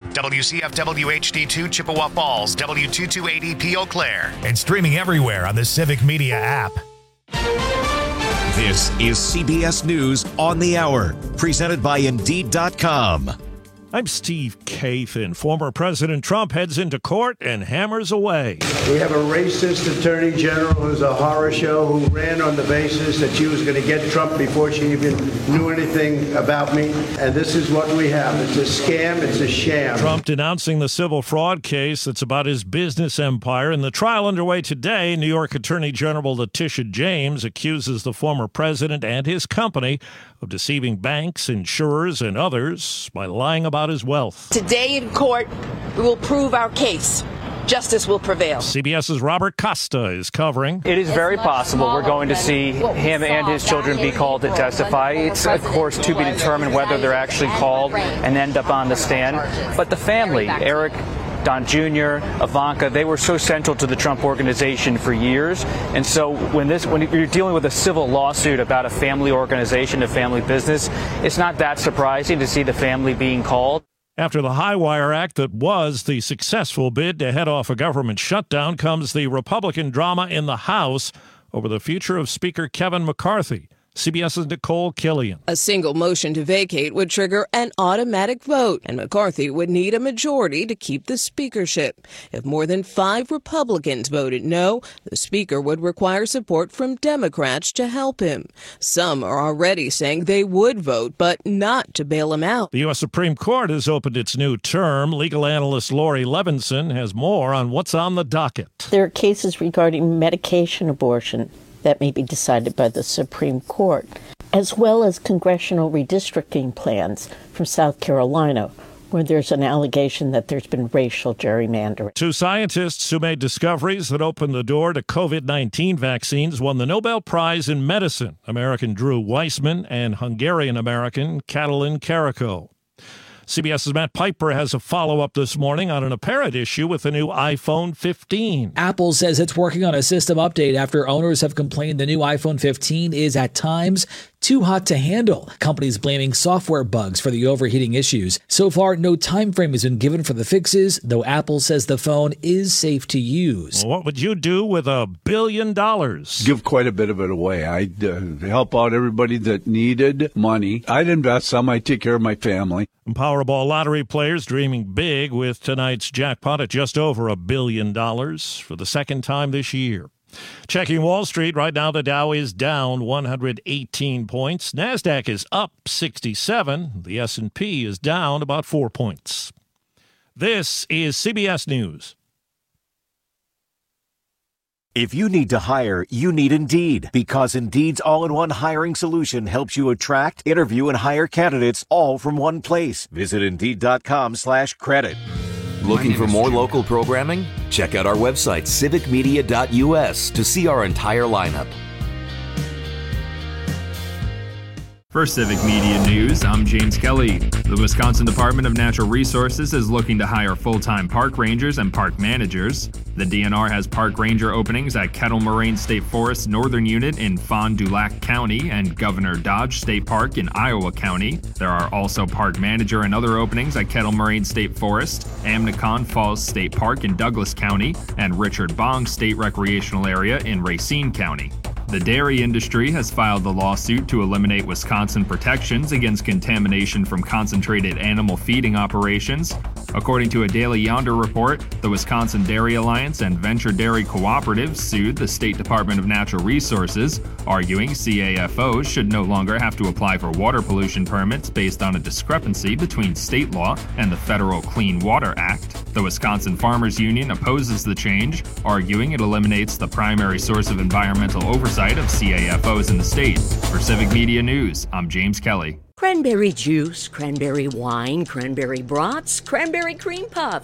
WCFW HD2 Chippewa Falls, W228EP Eau Claire. And streaming everywhere on the Civic Media app. This is CBS News on the Hour, presented by Indeed.com. I'm Steve Kathan. Former President Trump heads into court and hammers away. We have a racist attorney general who's a horror show who ran on the basis that she was going to get Trump before she even knew anything about me. And this is what we have. It's a scam. It's a sham. Trump denouncing the civil fraud case that's about his business empire. In the trial underway today, New York Attorney General Letitia James accuses the former president and his company of deceiving banks, insurers, and others by lying about his wealth. Today in court, we will prove our case. Justice will prevail. CBS's Robert Costa is covering. It is very possible we're going to see him and his children be called to testify. It's, of course, to be determined whether they're actually called and end up on the stand. But the family, Eric, Don Jr., Ivanka, they were so central to the Trump organization for years. And so when you're dealing with a civil lawsuit about a family organization, a family business, it's not that surprising to see the family being called. After the Highwire Act that was the successful bid to head off a government shutdown comes the Republican drama in the House over the future of Speaker Kevin McCarthy. CBS's Nicole Killian. A single motion to vacate would trigger an automatic vote, and McCarthy would need a majority to keep the speakership. If more than 5 Republicans voted no, the speaker would require support from Democrats to help him. Some are already saying they would vote, but not to bail him out. The U.S. Supreme Court has opened its new term. Legal analyst Lori Levinson has more on what's on the docket. There are cases regarding medication abortion that may be decided by the Supreme Court, as well as congressional redistricting plans from South Carolina, where there's an allegation that there's been racial gerrymandering. 2 scientists who made discoveries that opened the door to COVID-19 vaccines won the Nobel Prize in Medicine, American Drew Weissman and Hungarian-American Katalin Karikó. CBS's Matt Piper has a follow-up this morning on an apparent issue with the new iPhone 15. Apple says it's working on a system update after owners have complained the new iPhone 15 is at times too hot to handle. Companies blaming software bugs for the overheating issues. So far, no time frame has been given for the fixes, though Apple says the phone is safe to use. What would you do with $1 billion? Give quite a bit of it away. I'd help out everybody that needed money. I'd invest some. I'd take care of my family. Powerball lottery players dreaming big with tonight's jackpot at just over $1 billion for the second time this year. Checking Wall Street, right now the Dow is down 118 points. NASDAQ is up 67. The S&P is down about 4 points. This is CBS News. If you need to hire, you need Indeed, because Indeed's all-in-one hiring solution helps you attract, interview, and hire candidates all from one place. Visit Indeed.com/credit. Looking for more local programming? Check out our website, civicmedia.us, to see our entire lineup. For Civic Media News, I'm James Kelly. The Wisconsin Department of Natural Resources is looking to hire full-time park rangers and park managers. The DNR has park ranger openings at Kettle Moraine State Forest Northern Unit in Fond du Lac County and Governor Dodge State Park in Iowa County. There are also park manager and other openings at Kettle Moraine State Forest, Amnicon Falls State Park in Douglas County, and Richard Bong State Recreational Area in Racine County. The dairy industry has filed the lawsuit to eliminate Wisconsin protections against contamination from concentrated animal feeding operations. According to a Daily Yonder report, the Wisconsin Dairy Alliance and Venture Dairy Cooperative sued the State Department of Natural Resources, arguing CAFOs should no longer have to apply for water pollution permits based on a discrepancy between state law and the Federal Clean Water Act. The Wisconsin Farmers Union opposes the change, arguing it eliminates the primary source of environmental oversight of CAFOs in the state. For Civic Media News, I'm James Kelly. Cranberry juice, cranberry wine, cranberry brats, cranberry cream puffs.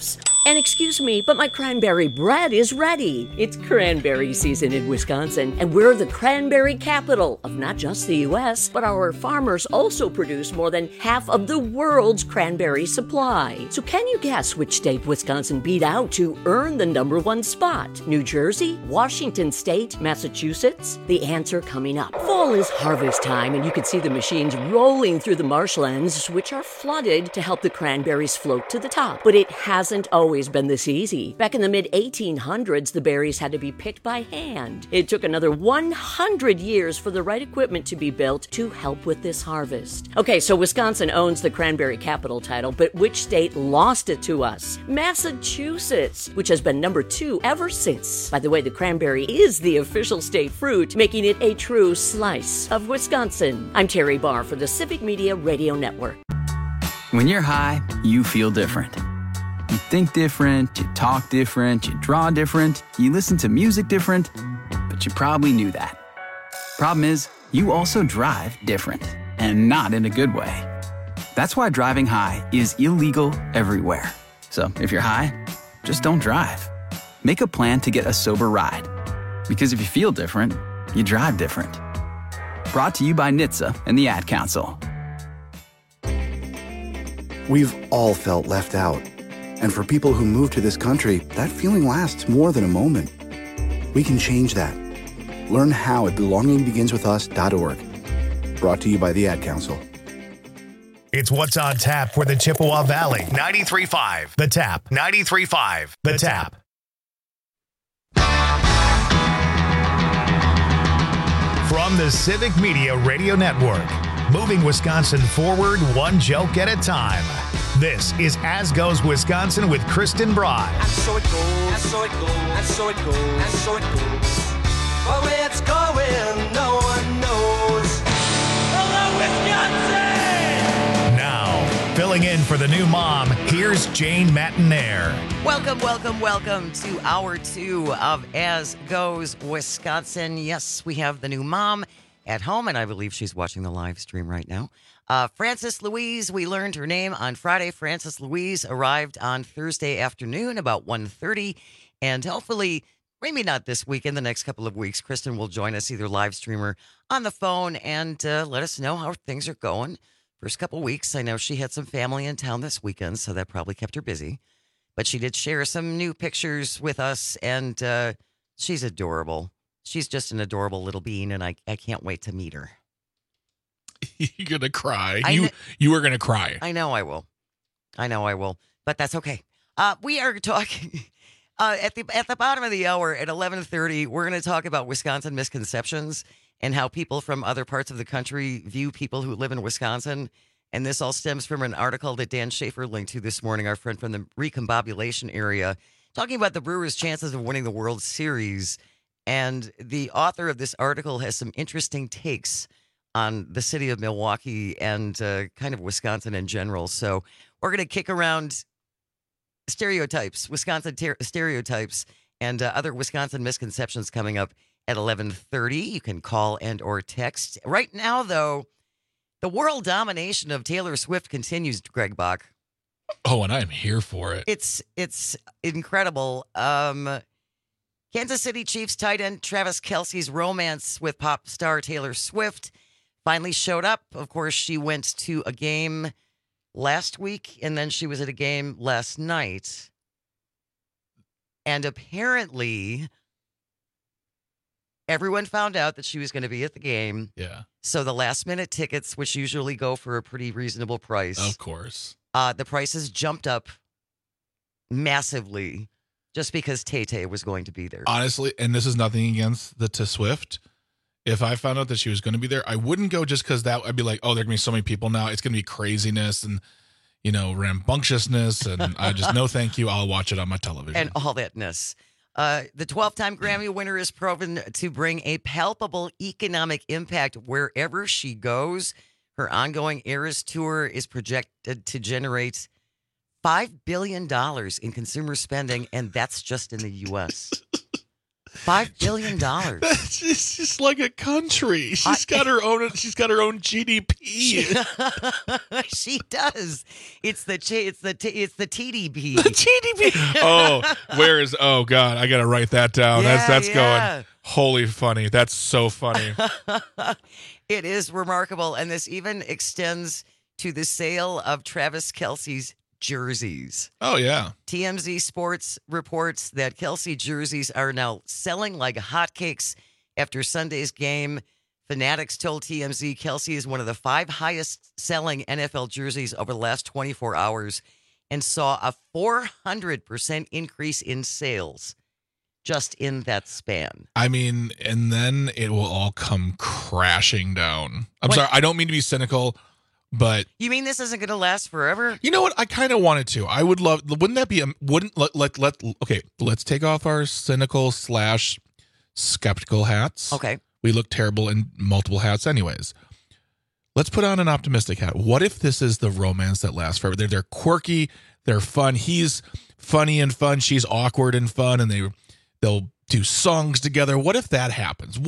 And excuse me, but my cranberry bread is ready. It's cranberry season in Wisconsin, and we're the cranberry capital of not just the U.S., but our farmers also produce more than half of the world's cranberry supply. So can you guess which state Wisconsin beat out to earn the #1 spot? New Jersey, Washington State, Massachusetts? The answer coming up. Fall is harvest time, and you can see the machines rolling through the marshlands, which are flooded to help the cranberries float to the top. But it hasn't always been this easy. Back in the mid-1800s, the berries had to be picked by hand. It took another 100 years for the right equipment to be built to help with this harvest. Okay, so Wisconsin owns the cranberry capital title, but which state lost it to us? Massachusetts, which has been #2 ever since. By the way, the cranberry is the official state fruit, making it a true slice of Wisconsin. I'm Terry Barr for the Civic Media Radio Network. When you're high, you feel different. You think different, you talk different, you draw different, you listen to music different, but you probably knew that. Problem is, you also drive different, and not in a good way. That's why driving high is illegal everywhere. So if you're high, just don't drive. Make a plan to get a sober ride. Because if you feel different, you drive different. Brought to you by NHTSA and the Ad Council. We've all felt left out. And for people who move to this country, that feeling lasts more than a moment. We can change that. Learn how at belongingbeginswithus.org. Brought to you by the Ad Council. It's what's on tap for the Chippewa Valley. 93.5 The Tap. 93.5 The Tap. From the Civic Media Radio Network, moving Wisconsin forward one joke at a time. This is As Goes Wisconsin with Kristen Bry. And so it goes, and so it goes, and so it goes, and so it goes. But where it's going, no one knows. Hello, Wisconsin! Now, filling in for the new mom, here's Jane Matinaire. Welcome to Hour 2 of As Goes Wisconsin. Yes, we have the new mom at home, and I believe she's watching the live stream right now. Frances Louise, we learned her name on Friday. Frances Louise arrived on Thursday afternoon about 1:30, and hopefully, maybe not this week, in the next couple of weeks, Kristen will join us, either live stream or on the phone, and let us know how things are going. First couple weeks, I know she had some family in town this weekend, so that probably kept her busy. But she did share some new pictures with us, and she's adorable. She's just an adorable little bean, and I can't wait to meet her. You're going to cry. You are going to cry. I know I will. But that's okay. We are talking at the bottom of the hour at 11:30. We're going to talk about Wisconsin misconceptions and how people from other parts of the country view people who live in Wisconsin. And this all stems from an article that Dan Schaefer linked to this morning, our friend from the recombobulation area, talking about the Brewers' chances of winning the World Series. And the author of this article has some interesting takes on the city of Milwaukee and kind of Wisconsin in general. So we're going to kick around stereotypes, Wisconsin stereotypes, and other Wisconsin misconceptions coming up at 11:30. You can call and or text. Right now, though, the world domination of Taylor Swift continues, Greg Bach. Oh, and I'm here for it. It's incredible. Kansas City Chiefs tight end Travis Kelce's romance with pop star Taylor Swift finally showed up. Of course, she went to a game last week, and then she was at a game last night. And apparently, everyone found out that she was going to be at the game. Yeah. So the last-minute tickets, which usually go for a pretty reasonable price. Of course. The prices jumped up massively just because Tay-Tay was going to be there. Honestly, and this is nothing against the Swift. If I found out that she was going to be there, I wouldn't go just because that I'd be like, oh, there are going to be so many people now. It's going to be craziness and, rambunctiousness. And I just, no, thank you. I'll watch it on my television. And all thatness. The 12-time Grammy winner is proven to bring a palpable economic impact wherever she goes. Her ongoing Eras tour is projected to generate $5 billion in consumer spending, and that's just in the U.S. $5 billion. It's just like a country. She's got her own GDP. She does. It's the TDP. The TDP. Oh God, I gotta write that down. That's going holy funny. That's so funny. It is remarkable, and this even extends to the sale of Travis Kelce's jerseys. Oh, yeah. TMZ Sports reports that Kelce jerseys are now selling like hotcakes after Sunday's game. Fanatics told TMZ Kelce is one of the 5 highest selling NFL jerseys over the last 24 hours and saw a 400% increase in sales just in that span. I mean, and then it will all come crashing down. I'm sorry, I don't mean to be cynical, but you mean this isn't going to last forever? You know what? I kind of wanted to. I would love. Wouldn't that be? Okay, let's take off our cynical / skeptical hats. Okay, we look terrible in multiple hats, anyways. Let's put on an optimistic hat. What if this is the romance that lasts forever? They're quirky, they're fun. He's funny and fun. She's awkward and fun, and they'll do songs together. What if that happens?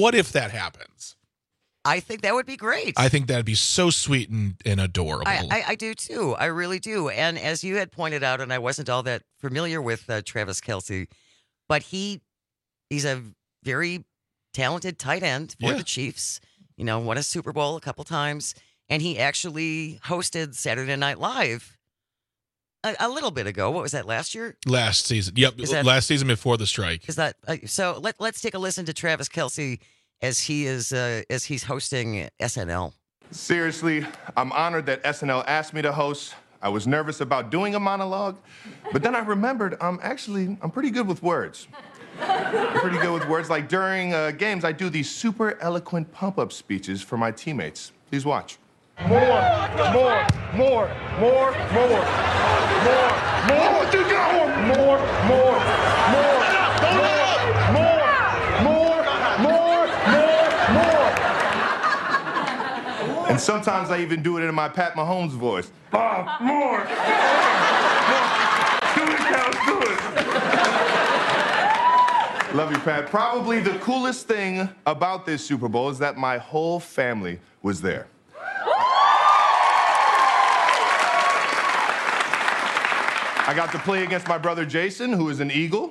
I think that would be great. I think that'd be so sweet and adorable. I do too. I really do. And as you had pointed out, and I wasn't all that familiar with Travis Kelce, but he's a very talented tight end for the Chiefs. You know, won a Super Bowl a couple times, and he actually hosted Saturday Night Live a little bit ago. What was that, last year? Last season. Yep, last season before the strike. Is that so? Let's take a listen to Travis Kelce as he's hosting SNL. Seriously, I'm honored that SNL asked me to host. I was nervous about doing a monologue, but then I remembered I'm pretty good with words. Like during games, I do these super eloquent pump-up speeches for my teammates. Please watch. More. And sometimes I even do it in my Pat Mahomes voice. More. Do it, Cal, do it. Love you, Pat. Probably the coolest thing about this Super Bowl is that my whole family was there. I got to play against my brother Jason, who is an Eagle.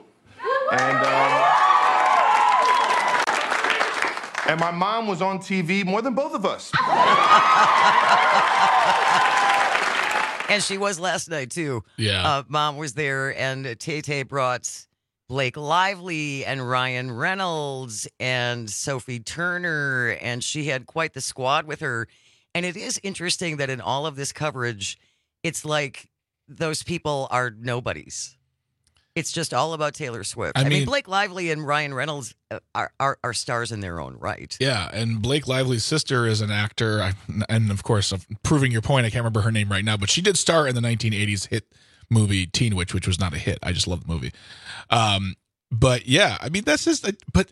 And my mom was on TV more than both of us. And she was last night, too. Yeah. Mom was there, and Tay brought Blake Lively and Ryan Reynolds and Sophie Turner, and she had quite the squad with her. And it is interesting that in all of this coverage, it's like those people are nobodies. It's just all about Taylor Swift. I mean, Blake Lively and Ryan Reynolds are stars in their own right. Yeah, and Blake Lively's sister is an actor. And, of course, proving your point, I can't remember her name right now, but she did star in the 1980s hit movie Teen Witch, which was not a hit. I just love the movie. But, yeah, I mean, that's just – but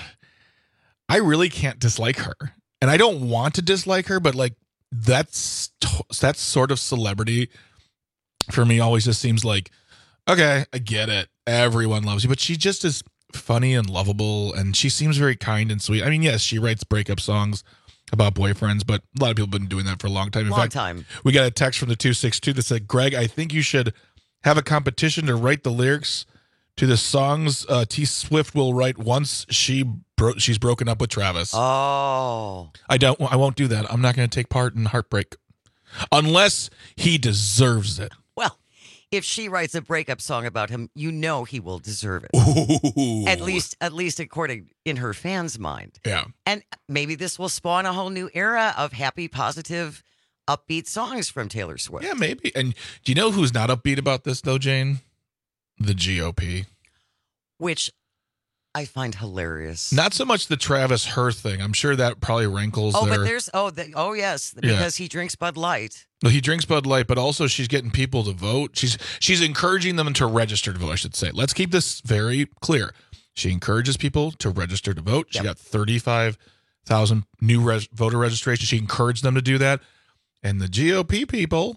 I really can't dislike her. And I don't want to dislike her, but, like, that sort of celebrity for me always just seems like, okay, I get it. Everyone loves you. But she just is funny and lovable, and she seems very kind and sweet. I mean, yes, she writes breakup songs about boyfriends, but a lot of people have been doing that for a long time. In fact, we got a text from the 262 that said, Greg, I think you should have a competition to write the lyrics to the songs T Swift will write once she's broken up with Travis. Oh. I won't do that. I'm not going to take part in heartbreak unless he deserves it. Well, if she writes a breakup song about him, you know he will deserve it. Ooh. At least according in her fans' mind. Yeah. And maybe this will spawn a whole new era of happy, positive, upbeat songs from Taylor Swift. Yeah, maybe. And do you know who's not upbeat about this, though, Jane? The GOP. Which I find hilarious. Not so much the Travis her thing. I'm sure that probably rankles Oh, their... but there's... yes, because he drinks Bud Light. Well, he drinks Bud Light, but also she's getting people to vote. She's encouraging them to register to vote, I should say. Let's keep this very clear. She encourages people to register to vote. She got 35,000 new voter registrations. She encouraged them to do that. And the GOP people,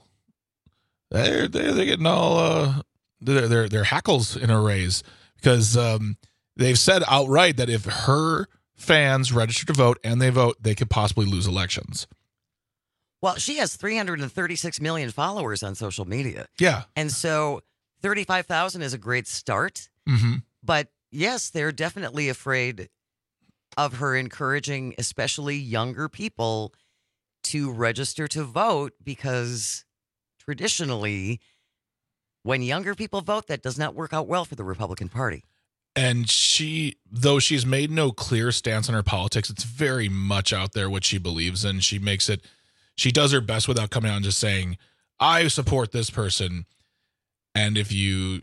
they're getting all their hackles in a raise because they've said outright that if her fans register to vote and they vote, they could possibly lose elections. Well, she has 336 million followers on social media. Yeah. And so 35,000 is a great start. Mm-hmm. But yes, they're definitely afraid of her encouraging especially younger people to register to vote, because traditionally, when younger people vote, that does not work out well for the Republican Party. And though she's made no clear stance on her politics, it's very much out there what she believes in. She does her best without coming out and just saying, I support this person. And if your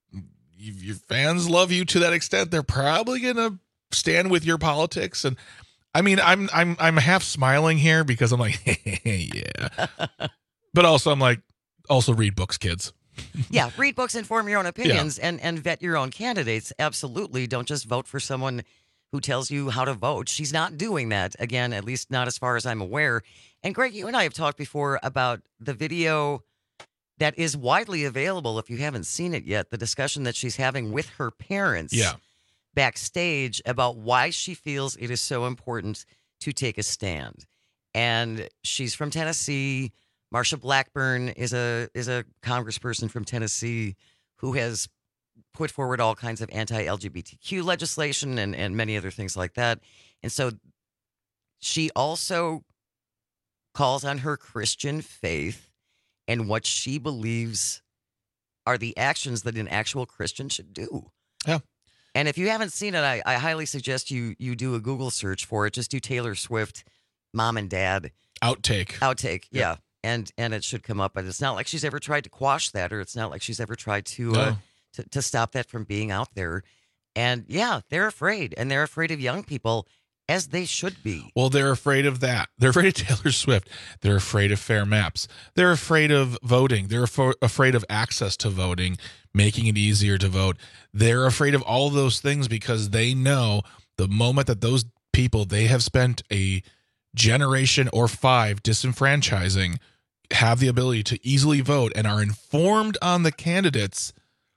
fans love you to that extent, they're probably going to stand with your politics. And I mean, I'm half smiling here because I'm like, yeah. But also I'm like, also read books, kids. Yeah, read books and form your own opinions and vet your own candidates. Absolutely. Don't just vote for someone who tells you how to vote. She's not doing that. Again, at least not as far as I'm aware. And Greg, you and I have talked before about the video that is widely available if you haven't seen it yet, the discussion that she's having with her parents backstage about why she feels it is so important to take a stand. And she's from Tennessee. Marsha Blackburn is a congressperson from Tennessee who has put forward all kinds of anti-LGBTQ legislation and many other things like that. And so she also calls on her Christian faith and what she believes are the actions that an actual Christian should do. Yeah. And if you haven't seen it, I highly suggest you do a Google search for it. Just do Taylor Swift, mom and dad. Outtake. Yeah. And it should come up, but it's not like she's ever tried to quash that, or it's not like she's ever tried to stop that from being out there. And yeah, they're afraid, and they're afraid of young people, as they should be. Well, they're afraid of that. They're afraid of Taylor Swift. They're afraid of fair maps. They're afraid of voting. They're afraid of access to voting, making it easier to vote. They're afraid of all those things because they know the moment that those people they have spent a generation or 5 disenfranchising have the ability to easily vote and are informed on the candidates.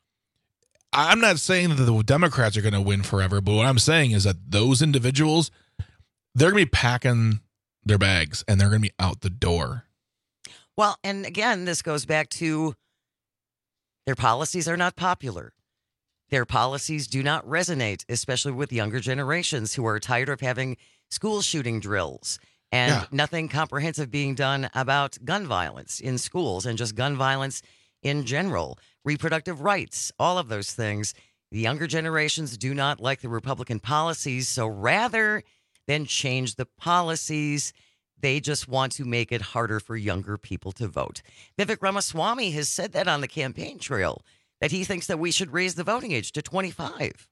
I'm not saying that the Democrats are going to win forever, but what I'm saying is that those individuals, they're going to be packing their bags and they're going to be out the door. Well, and again, this goes back to their policies are not popular. Their policies do not resonate, especially with younger generations who are tired of having school shooting drills and nothing comprehensive being done about gun violence in schools and just gun violence in general, reproductive rights, all of those things. The younger generations do not like the Republican policies. So rather than change the policies, they just want to make it harder for younger people to vote. Vivek Ramaswamy has said that on the campaign trail, that he thinks that we should raise the voting age to 25.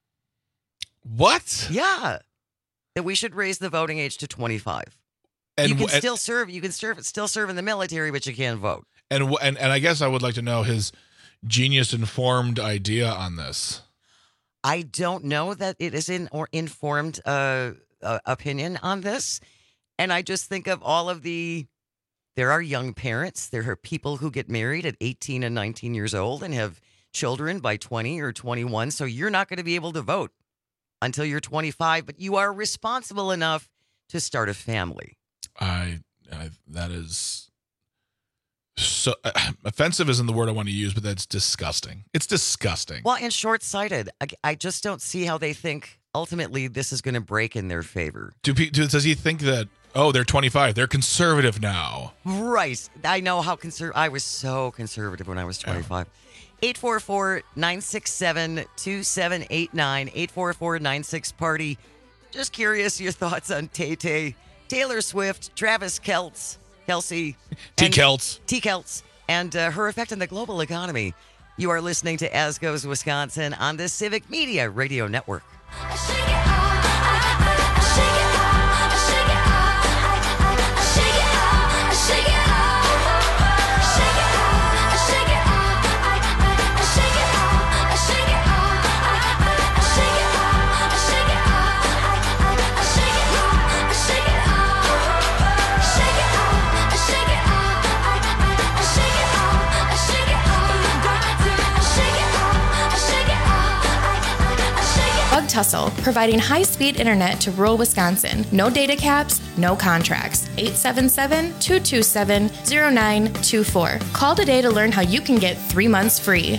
What? Yeah. That we should raise the voting age to 25. And you can still serve. You can still serve in the military, but you can't vote. And I guess I would like to know his genius-informed idea on this. I don't know that it is informed opinion on this. And I just think of all of there are young parents. There are people who get married at 18 and 19 years old and have children by 20 or 21. So you're not going to be able to vote until you're 25, but you are responsible enough to start a family. That is so offensive isn't the word I want to use, but that's disgusting. It's disgusting. Well, and short-sighted. I just don't see how they think ultimately this is going to break in their favor. Does he think that, they're 25, they're conservative now? Right. I know how I was so conservative when I was 25. 844-967-2789, 844-96-PARTY. Just curious your thoughts on Tay-Tay, Taylor Swift, Travis Kelce, T-Kelce, and her effect on the global economy. You are listening to As Goes Wisconsin on the Civic Media Radio Network. Tussle, providing high-speed internet to rural Wisconsin. No data caps, no contracts. 877-227-0924. Call today to learn how you can get 3 months free.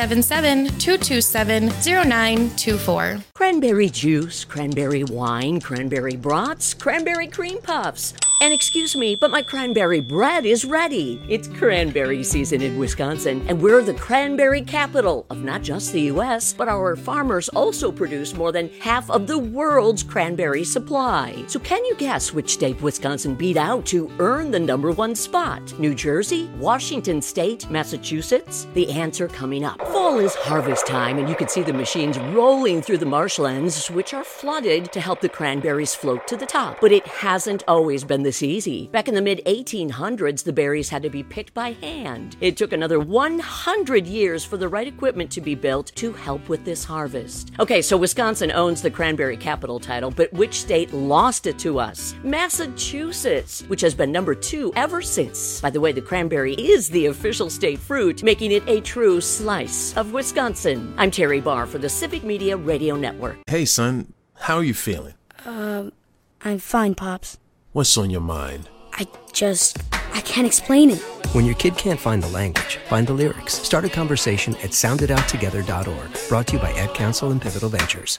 877-227-0924. Cranberry juice, cranberry wine, cranberry brats, cranberry cream puffs. And excuse me, but my cranberry bread is ready. It's cranberry season in Wisconsin, and we're the cranberry capital of not just the U.S., but our farmers also produce more than half of the world's cranberry supply. So can you guess which state Wisconsin beat out to earn the #1 spot? New Jersey, Washington State, Massachusetts? The answer coming up. Fall is harvest time, and you can see the machines rolling through the marshlands, which are flooded to help the cranberries float to the top. But it hasn't always been this easy. Back in the mid-1800s, the berries had to be picked by hand. It took another 100 years for the right equipment to be built to help with this harvest. Okay, so Wisconsin owns the cranberry capital title, but which state lost it to us? Massachusetts, which has been #2 ever since. By the way, the cranberry is the official state fruit, making it a true slice of Wisconsin. I'm Terry Barr for the Civic Media Radio Network. Hey, son, how are you feeling? I'm fine, Pops. What's on your mind? I can't explain it. When your kid can't find the language, find the lyrics. Start a conversation at soundedouttogether.org. Brought to you by Ad Council and Pivotal Ventures.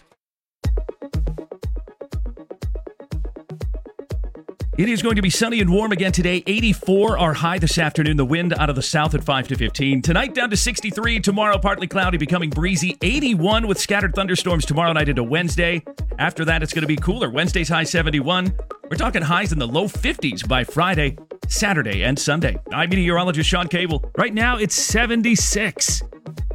It is going to be sunny and warm again today. 84 our high this afternoon. The wind out of the south at 5 to 15. Tonight down to 63. Tomorrow partly cloudy, becoming breezy. 81 with scattered thunderstorms tomorrow night into Wednesday. After that, it's going to be cooler. Wednesday's high 71. We're talking highs in the low 50s by Friday, Saturday, and Sunday. I'm meteorologist Sean Cable. Right now, it's 76.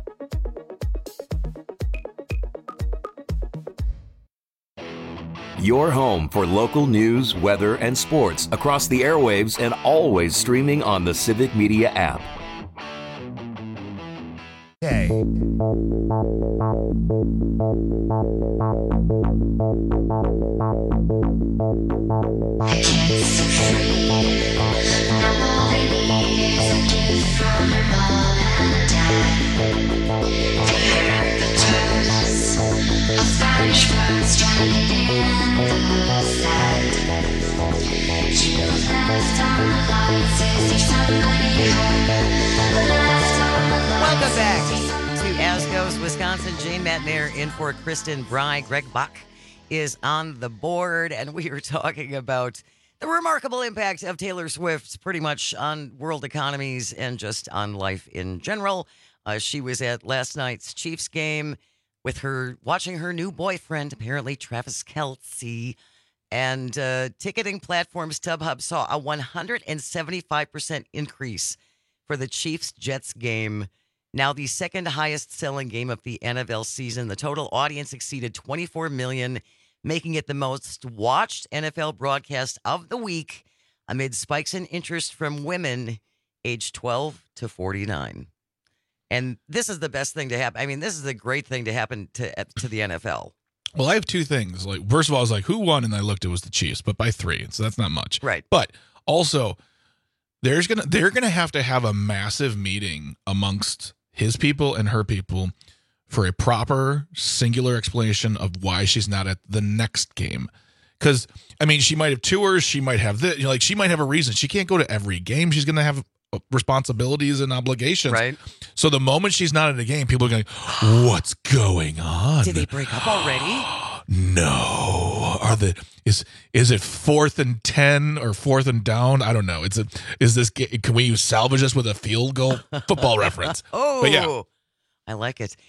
Your home for local news, weather, and sports across the airwaves and always streaming on the Civic Media app. Hey. Welcome back to As Goes Wisconsin. Jane Matnair in for Kristen Bry. Greg Bach is on the board, and we are talking about the remarkable impact of Taylor Swift pretty much on world economies and just on life in general. She was at last night's Chiefs game with her, watching her new boyfriend, apparently Travis Kelce, and ticketing platforms StubHub saw a 175% increase for the Chiefs-Jets game. Now the second highest selling game of the NFL season. The total audience exceeded 24 million, making it the most watched NFL broadcast of the week amid spikes in interest from women aged 12 to 49. And this is the best thing to happen. I mean, this is a great thing to happen to the NFL. Well, I have two things. Like, first of all, I was like, who won? And I looked, it was the Chiefs, but by 3. So that's not much. Right. But also, they're gonna have to have a massive meeting amongst his people and her people for a proper singular explanation of why she's not at the next game. Because, I mean, she might have tours, she might have this, like, she might have a reason. She can't go to every game. She's going to have responsibilities and obligations. Right. So the moment she's not at a game, people are going, what's going on? Did they break up already? No. Is it 4th and 10 or 4th and down? I don't know. Can we salvage this with a field goal? Football reference. Oh, but yeah. I like it.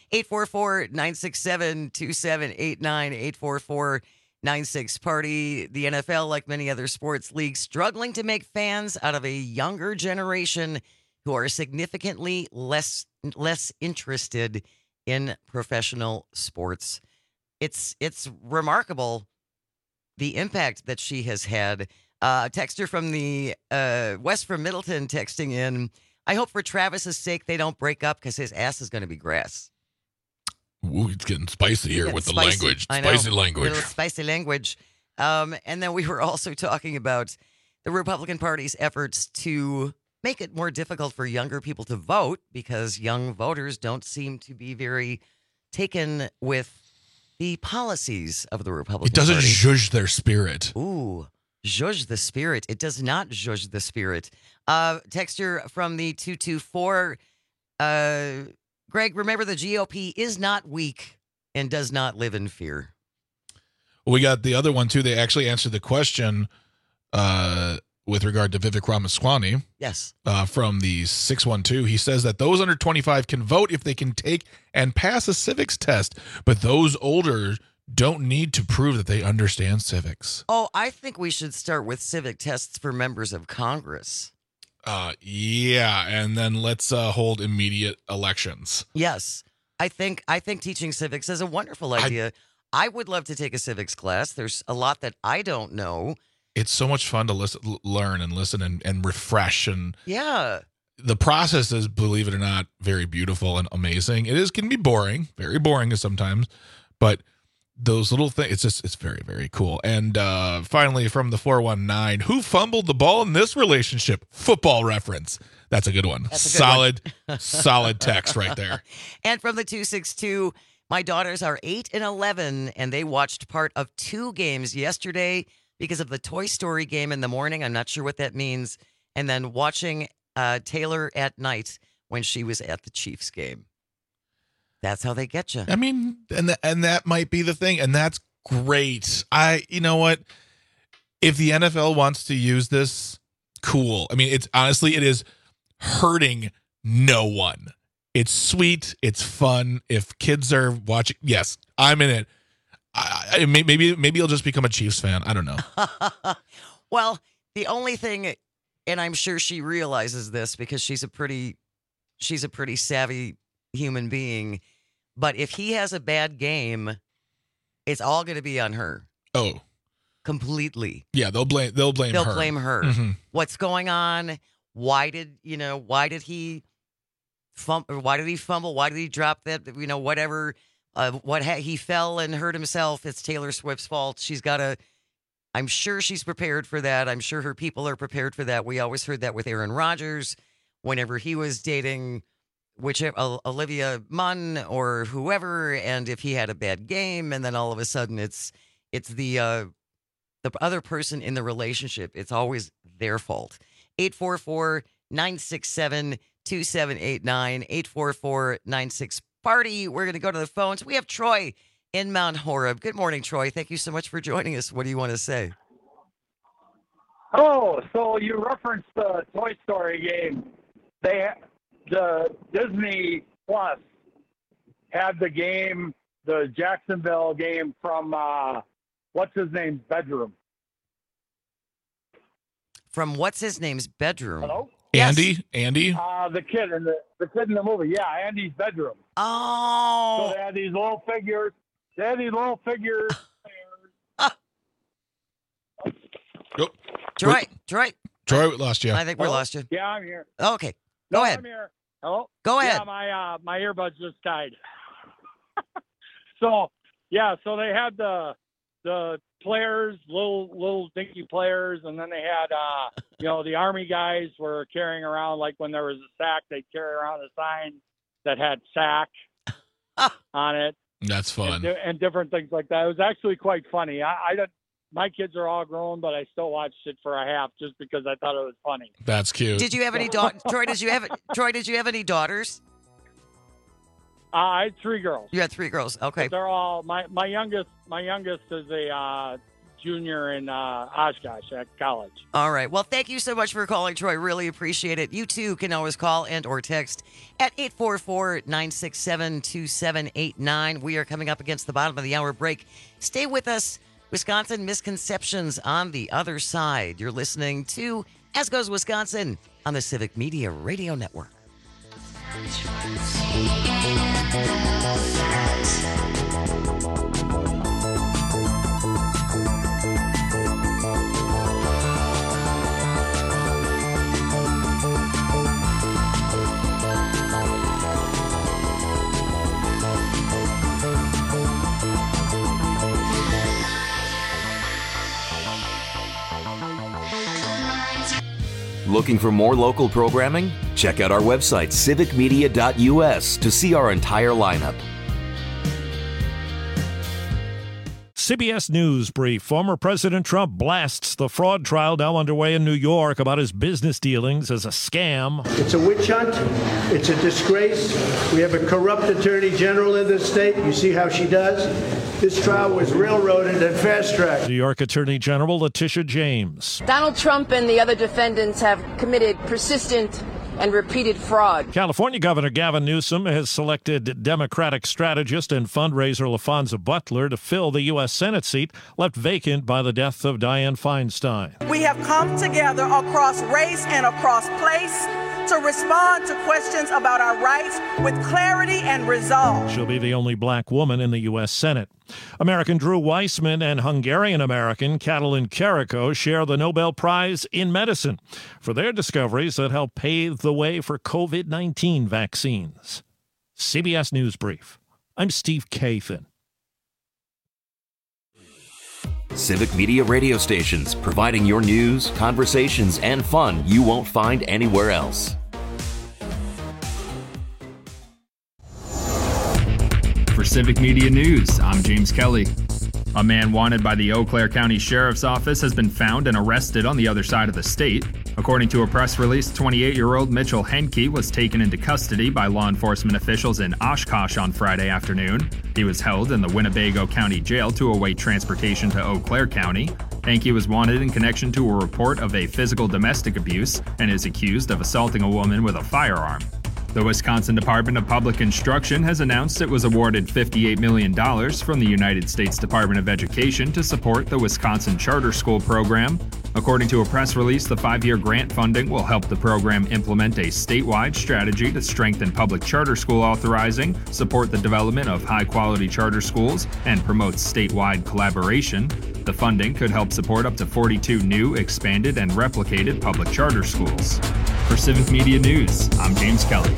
844-967-2989, 844-96-PARTY. The NFL, like many other sports leagues, struggling to make fans out of a younger generation who are significantly less interested in professional sports. It's remarkable the impact that she has had. Texter from the West from Middleton texting in, I hope for Travis's sake they don't break up because his ass is going to be grass. Ooh, it's getting spicy here with the language. Spicy language. Little spicy language. And then we were also talking about the Republican Party's efforts to make it more difficult for younger people to vote because young voters don't seem to be very taken with the policies of the Republican It doesn't Party. zhuzh their spirit. Ooh, zhuzh the spirit. It does not zhuzh the spirit. Texture from the 224. Greg, remember the GOP is not weak and does not live in fear. We got the other one, too. They actually answered the question with regard to Vivek Ramaswamy. Yes. From the 612. He says that those under 25 can vote if they can take and pass a civics test, but those older don't need to prove that they understand civics. Oh, I think we should start with civic tests for members of Congress. Yeah, and then let's hold immediate elections. Yes. I think teaching civics is a wonderful idea. I would love to take a civics class. There's a lot that I don't know. It's so much fun to learn and listen and refresh. And yeah, the process is, believe it or not, very beautiful and amazing. It can be boring, very boring sometimes, but those little things, it's very, very cool. And finally, from the 419, who fumbled the ball in this relationship? Football reference. That's a good one. Solid text right there. And from the 262, my daughters are 8 and 11, and they watched part of 2 games yesterday because of the Toy Story game in the morning. I'm not sure what that means. And then watching Taylor at night when she was at the Chiefs game. That's how they get you. I mean, and that might be the thing, and that's great. You know what? If the NFL wants to use this, cool. I mean, it is hurting no one. It's sweet. It's fun. If kids are watching, yes, I'm in it. Maybe you'll just become a Chiefs fan. I don't know. Well, the only thing, and I'm sure she realizes this because she's a pretty savvy human being, but if he has a bad game, it's all going to be on her. Oh, completely. Yeah, they'll blame her. They'll blame her. Mm-hmm. What's going on? Why did he fumble? Why did he drop that? Whatever. He fell and hurt himself. It's Taylor Swift's fault. I'm sure she's prepared for that. I'm sure her people are prepared for that. We always heard that with Aaron Rodgers whenever he was dating Olivia Munn or whoever, and if he had a bad game, and then all of a sudden it's the other person in the relationship. It's always their fault. 844-967-2789, 844-96-PARTY. We're going to go to the phones. We have Troy in Mount Horeb. Good morning, Troy. Thank you so much for joining us. What do you want to say? Oh, so you referenced the Toy Story game. The Disney Plus had the game, the Jacksonville game from what's his name's bedroom. From what's his name's bedroom? Hello? Andy? Andy? The kid in the movie. Yeah, Andy's bedroom. Oh. So they had these little figures. Troy, we lost you. I think we lost you. Yeah, I'm here. Oh, okay. Go ahead. I'm here. Hello? Go ahead. Yeah, my earbuds just died. So they had the players, little dinky players, and then they had the Army guys were carrying around, like when there was a sack, they'd carry around a sign that had sack on it. That's fun. And different things like that. It was actually quite funny. My kids are all grown, but I still watched it for a half just because I thought it was funny. That's cute. Did you have any daughters? Troy, did you have any daughters? I had 3 girls. You had 3 girls. Okay. But they're all my youngest is a junior in Oshkosh at college. All right. Well, thank you so much for calling, Troy. Really appreciate it. You too can always call and or text at 844-967-2789. We are coming up against the bottom of the hour break. Stay with us. Wisconsin Misconceptions on the other side. You're listening to As Goes Wisconsin on the Civic Media Radio Network. Looking for more local programming? Check out our website, civicmedia.us, to see our entire lineup. CBS News brief. Former President Trump blasts the fraud trial now underway in New York about his business dealings as a scam. It's a witch hunt. It's a disgrace. We have a corrupt attorney general in this state. You see how she does? This trial was railroaded and fast-tracked. New York Attorney General Letitia James. Donald Trump and the other defendants have committed persistent and repeated fraud. California Governor Gavin Newsom has selected Democratic strategist and fundraiser LaFonza Butler to fill the U.S. Senate seat left vacant by the death of Dianne Feinstein. We have come together across race and across place to respond to questions about our rights with clarity and resolve. She'll be the only black woman in the U.S. Senate. American Drew Weissman and Hungarian-American Catalin Karikó share the Nobel Prize in Medicine for their discoveries that help pave the way for COVID-19 vaccines. CBS News Brief. I'm Steve Kathan. Civic Media radio stations, providing your news, conversations, and fun you won't find anywhere else. For Civic Media News, I'm James Kelly. A man wanted by the Eau Claire County Sheriff's Office has been found and arrested on the other side of the state. According to a press release, 28-year-old Mitchell Henke was taken into custody by law enforcement officials in Oshkosh on Friday afternoon. He was held in the Winnebago County Jail to await transportation to Eau Claire County. Henke was wanted in connection to a report of a physical domestic abuse and is accused of assaulting a woman with a firearm. The Wisconsin Department of Public Instruction has announced it was awarded $58 million from the United States Department of Education to support the Wisconsin Charter School program. According to a press release, the 5-year grant funding will help the program implement a statewide strategy to strengthen public charter school authorizing, support the development of high-quality charter schools, and promote statewide collaboration. The funding could help support up to 42 new, expanded, and replicated public charter schools. For Civic Media News, I'm James Kelly.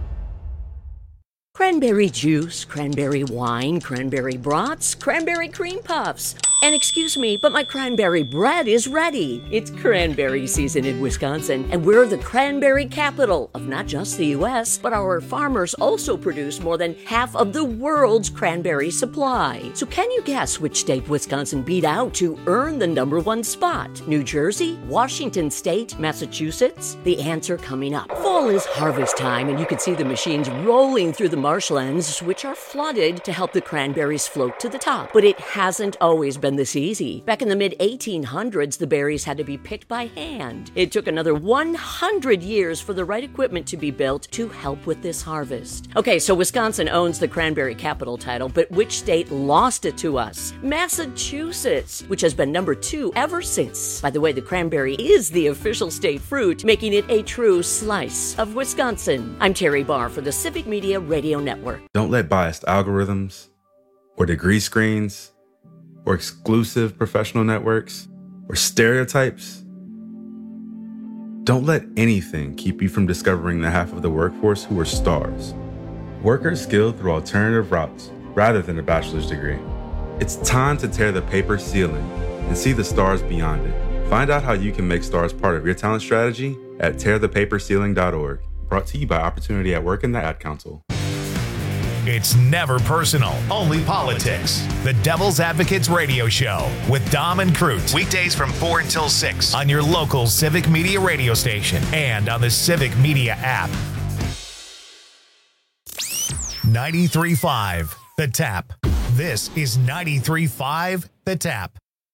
Cranberry juice, cranberry wine, cranberry brats, cranberry cream puffs. And excuse me, but my cranberry bread is ready. It's cranberry season in Wisconsin, and we're the cranberry capital of not just the U.S., but our farmers also produce more than half of the world's cranberry supply. So can you guess which state Wisconsin beat out to earn the #1 spot? New Jersey? Washington State? Massachusetts? The answer coming up. Fall is harvest time, and you can see the machines rolling through the marshlands, which are flooded to help the cranberries float to the top. But it hasn't always been this easy. Back in the mid-1800s, the berries had to be picked by hand. It took another 100 years for the right equipment to be built to help with this harvest. Okay, so Wisconsin owns the cranberry capital title, but which state lost it to us? Massachusetts, which has been #2 ever since. By the way, the cranberry is the official state fruit, making it a true slice of Wisconsin. I'm Terry Barr for the Civic Media Radio Network. Don't let biased algorithms or degree screens or exclusive professional networks or stereotypes, don't let anything keep you from discovering the half of the workforce who are stars. Workers skilled through alternative routes rather than a bachelor's degree. It's time to tear the paper ceiling and see the stars beyond it. Find out how you can make stars part of your talent strategy at tearthepaperceiling.org. Brought to you by Opportunity at Work and the Ad Council. It's never personal, only politics. The Devil's Advocates Radio Show with Dom and Crute. Weekdays from 4 until 6 on your local Civic Media radio station and on the Civic Media app. 93.5 The Tap. This is 93.5 The Tap.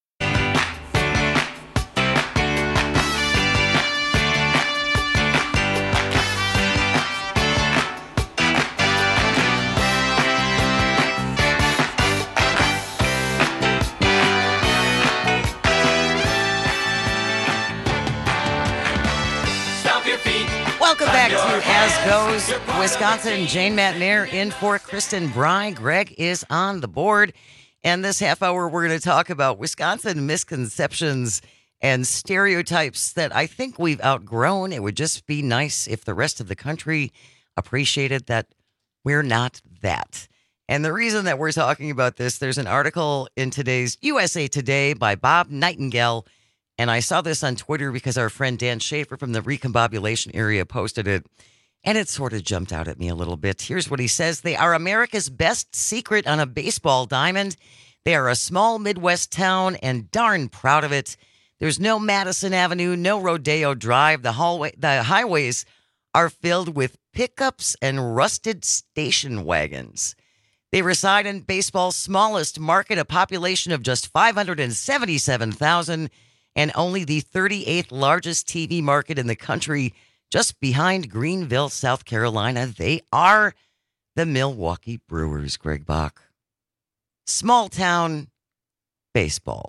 Welcome back to As Goes Wisconsin. Jane Matnair in for Kristen Bry. Greg is on the board. And this half hour, we're going to talk about Wisconsin misconceptions and stereotypes that I think we've outgrown. It would just be nice if the rest of the country appreciated that we're not that. And the reason that we're talking about this, there's an article in today's USA Today by Bob Nightingale. And I saw this on Twitter because our friend Dan Schaefer from the Recombobulation area posted it. And it sort of jumped out at me a little bit. Here's what he says. They are America's best secret on a baseball diamond. They are a small Midwest town and darn proud of it. There's no Madison Avenue, no Rodeo Drive. The highways are filled with pickups and rusted station wagons. They reside in baseball's smallest market, a population of just 577,000, and only the 38th largest TV market in the country, just behind Greenville, South Carolina. They are the Milwaukee Brewers, Greg Bach. Small town baseball.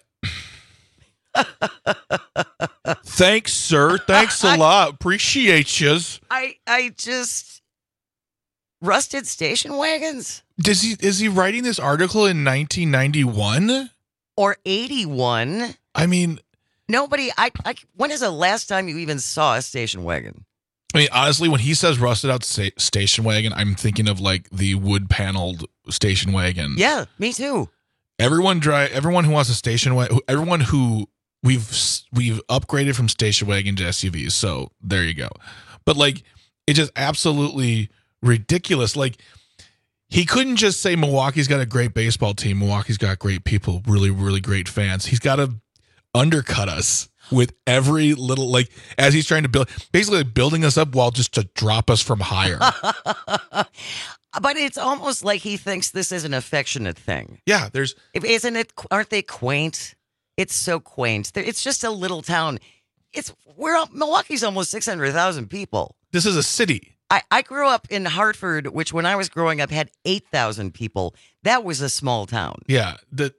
Thanks, sir. Thanks a lot. Appreciate yous. I just rusted station wagons. Is he writing this article in 1991 or 81? I mean, nobody. When is the last time you even saw a station wagon? I mean, honestly, when he says rusted out station wagon, I'm thinking of like the wood paneled station wagon. Yeah, me too. Everyone who wants a station wagon, everyone who we've upgraded from station wagon to SUVs. So there you go. But like, it's just absolutely ridiculous. Like, he couldn't just say Milwaukee's got a great baseball team. Milwaukee's got great people, really, really great fans. He's got to undercut us with every little, like, as he's trying to build, basically building us up while just to drop us from higher. But it's almost like he thinks this is an affectionate thing. Yeah, isn't it? Aren't they quaint? It's so quaint. It's just a little town. Milwaukee's almost 600,000 people. This is a city. I grew up in Hartford, which when I was growing up had 8,000 people. That was a small town. Yeah,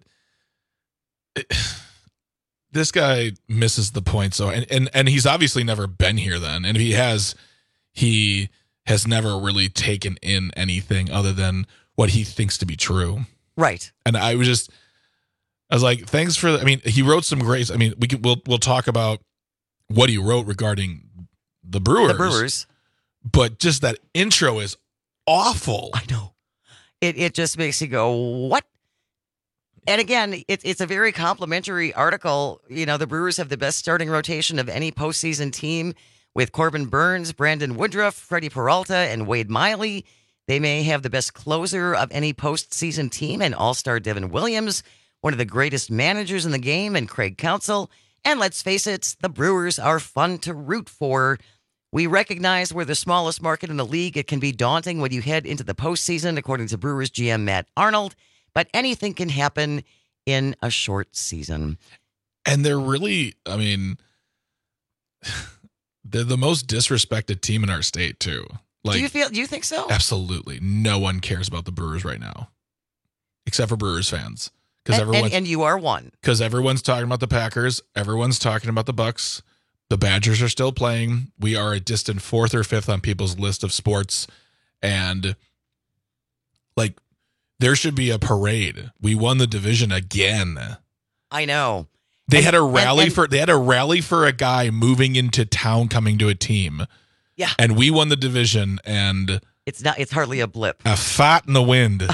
this guy misses the point. So, and he's obviously never been here then. And if he has never really taken in anything other than what he thinks to be true. Right. And I was like, thanks for, I mean, he wrote some great, I mean, we'll talk about what he wrote regarding the Brewers. But just that intro is awful. I know. It just makes you go, what? And again, it's a very complimentary article. You know, the Brewers have the best starting rotation of any postseason team with Corbin Burns, Brandon Woodruff, Freddie Peralta, and Wade Miley. They may have the best closer of any postseason team and all-star Devin Williams, one of the greatest managers in the game, and Craig Counsell. And let's face it, the Brewers are fun to root for. We recognize we're the smallest market in the league. It can be daunting when you head into the postseason, according to Brewers GM Matt Arnold. But anything can happen in a short season. And they're really, I mean, they're the most disrespected team in our state, too. Like, do you think so? Absolutely. No one cares about the Brewers right now, except for Brewers fans. And you are one. Because everyone's talking about the Packers. Everyone's talking about the Bucks. The Badgers are still playing. We are a distant 4th or 5th on people's list of sports. And, like, there should be a parade. We won the division again. I know. They had a rally for a guy moving into town coming to a team. Yeah. And we won the division, and it's hardly a blip. A fart in the wind.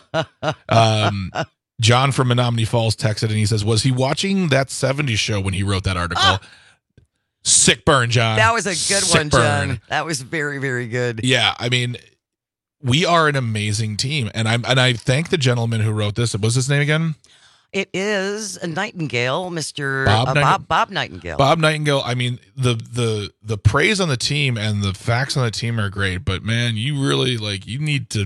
John from Menominee Falls texted and he says, was he watching that 70s show when he wrote that article? Sick burn, John. That was a good one, John. That was very, very good. Yeah, I mean, we are an amazing team, and I thank the gentleman who wrote this. What's his name again? It is a Nightingale, Mr. Bob Nightingale. Bob Nightingale. I mean, the praise on the team and the facts on the team are great, but man, you really you need to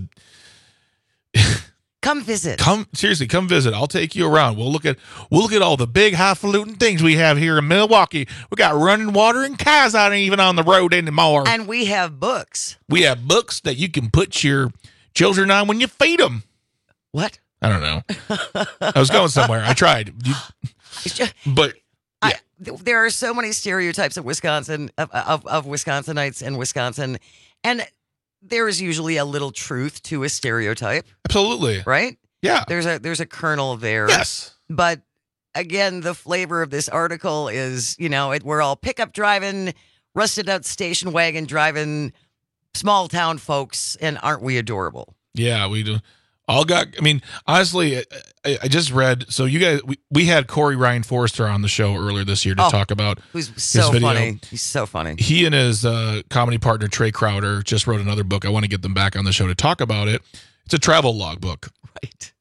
come visit. Come visit. I'll take you around. We'll look at all the big highfalutin things we have here in Milwaukee. We got running water and cars out even on the road anymore. And we have books. We have books that you can put your children on when you feed them. What? I don't know. I was going somewhere. I tried. But yeah. There are so many stereotypes of Wisconsin, of Wisconsinites in Wisconsin. And there is usually a little truth to a stereotype. Absolutely. Right? Yeah. There's a kernel there. Yes. But again, the flavor of this article is, we're all pickup driving, rusted out station wagon driving, small town folks, and aren't we adorable? Yeah, we do. Honestly, I just read, so you guys, we had Corey Ryan Forrester on the show earlier this year to talk about who's so his video. Funny. He's so funny. He and his comedy partner, Trey Crowder, just wrote another book. I want to get them back on the show to talk about it. It's a travel log book. Right.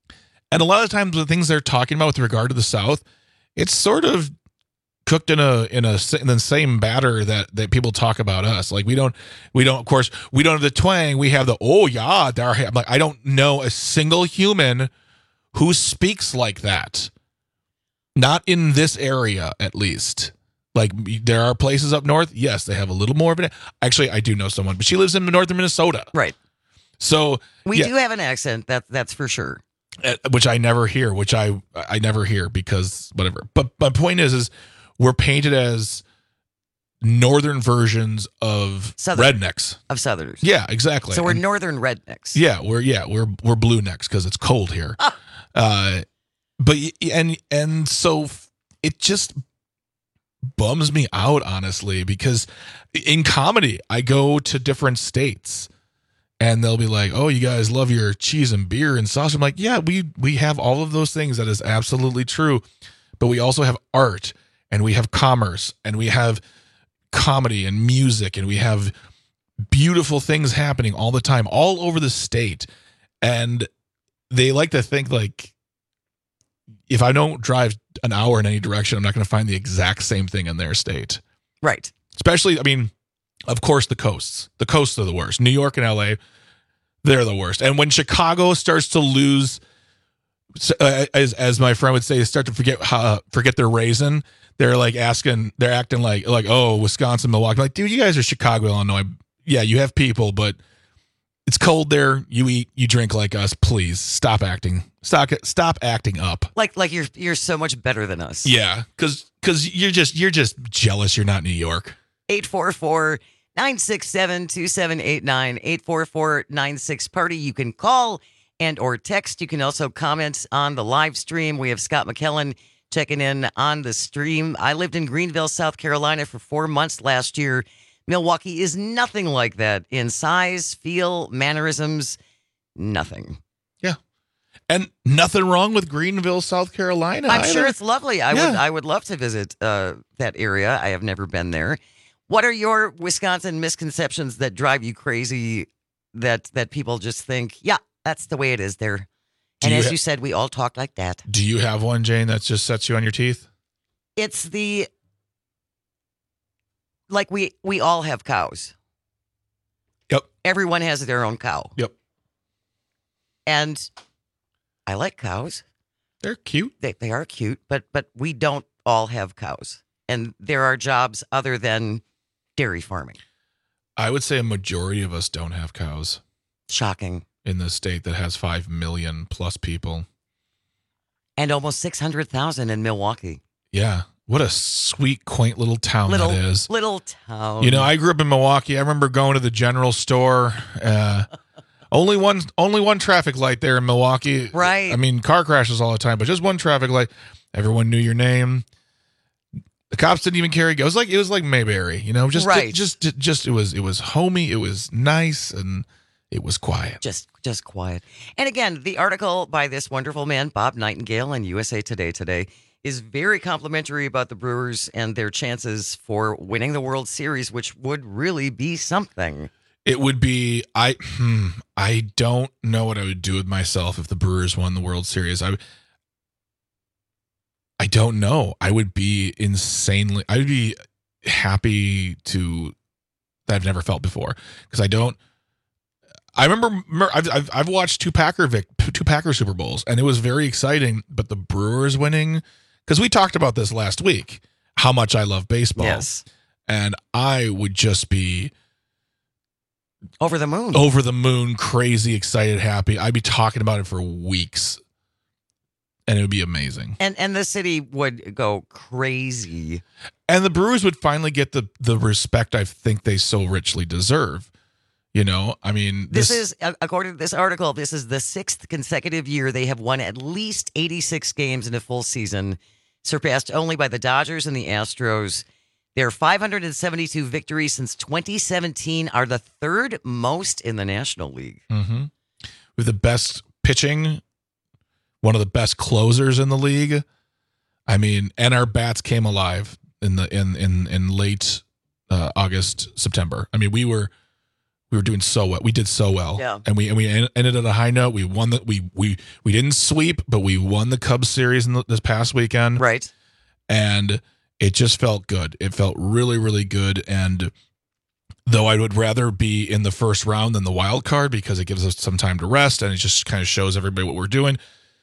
And a lot of times the things they're talking about with regard to the South, it's sort of cooked in the same batter that people talk about us. Like we don't of course we don't have the twang. We have the I'm like, I don't know a single human who speaks like that. Not in this area, at least. Like there are places up north. Yes, they have a little more of it. Actually, I do know someone, but she lives in northern Minnesota. Right. So we do have an accent. That's for sure. Which I never hear. Which I never hear because whatever. But my point is we're painted as northern versions of rednecks. Of Southerners. Yeah, exactly. So we're northern rednecks. Yeah, we're blue necks because it's cold here. But so it just bums me out, honestly, because in comedy I go to different states and they'll be like, "Oh, you guys love your cheese and beer and sausage." I'm like, "Yeah, we have all of those things. That is absolutely true, but we also have art and we have commerce and we have comedy and music and we have beautiful things happening all the time, all over the state." And they like to think like, if I don't drive an hour in any direction, I'm not going to find the exact same thing in their state. Right. Especially, I mean, of course, the coasts. The coasts are the worst. New York and LA, they're the worst. And when Chicago starts to lose, as my friend would say, start to forget their raisin, they're acting like, oh, Wisconsin, Milwaukee. I'm like, dude, you guys are Chicago, Illinois. Yeah, you have people, but it's cold there. You eat, you drink like us. Please stop acting. Stop acting up. Like you're so much better than us. Yeah, because you're just jealous. You're not New York. 844-967-2789. 844-96-PARTY. You can call and or text. You can also comment on the live stream. We have Scott McKellen checking in on the stream. I lived in Greenville, South Carolina for 4 months last year. Milwaukee is nothing like that in size, feel, mannerisms, nothing. Yeah. And nothing wrong with Greenville, South Carolina. I'm sure it's lovely. I would love to visit that area. I have never been there. What are your Wisconsin misconceptions that drive you crazy that people just think, yeah, that's the way it is there? And as you said, we all talk like that. Do you have one, Jane, that just sets you on your teeth? It's the... Like we all have cows. Yep. Everyone has their own cow. Yep. And I like cows. They're cute. They are cute, but we don't all have cows. And there are jobs other than dairy farming. I would say a majority of us don't have cows. Shocking. In the state that has 5 million plus people. And almost 600,000 in Milwaukee. Yeah. What a sweet, quaint little town that is. Little town. You know, I grew up in Milwaukee. I remember going to the general store. Only one traffic light there in Milwaukee. Right. I mean, car crashes all the time, but just one traffic light. Everyone knew your name. The cops didn't even carry. It was like Mayberry. You know, just it was homey. It was nice and it was quiet. Just quiet. And again, the article by this wonderful man, Bob Nightingale, in USA Today is very complimentary about the Brewers and their chances for winning the World Series, which would really be something. It would be. I don't know what I would do with myself if the Brewers won the World Series. I don't know. I would be insanely. I would be happy to that I've never felt before because I don't. I remember I've watched two Packer Super Bowls and it was very exciting, but the Brewers winning. Because we talked about this last week, how much I love baseball. Yes. And I would just be... Over the moon, crazy, excited, happy. I'd be talking about it for weeks. And it would be amazing. And the city would go crazy. And the Brewers would finally get the respect I think they so richly deserve. You know, I mean... This is, according to this article, this is the 6th consecutive year they have won at least 86 games in a full season, surpassed only by the Dodgers and the Astros. Their 572 victories since 2017 are the third most in the National League. Mm-hmm. With the best pitching, one of the best closers in the league. I mean, and our bats came alive in late August, September. I mean, we were We were doing so well. We did so well. Yeah. And we ended at a high note. We won we didn't sweep, but we won the Cubs series this past weekend. Right. And it just felt good. It felt really, really good. And though I would rather be in the first round than the wild card because it gives us some time to rest and it just kind of shows everybody what we're doing.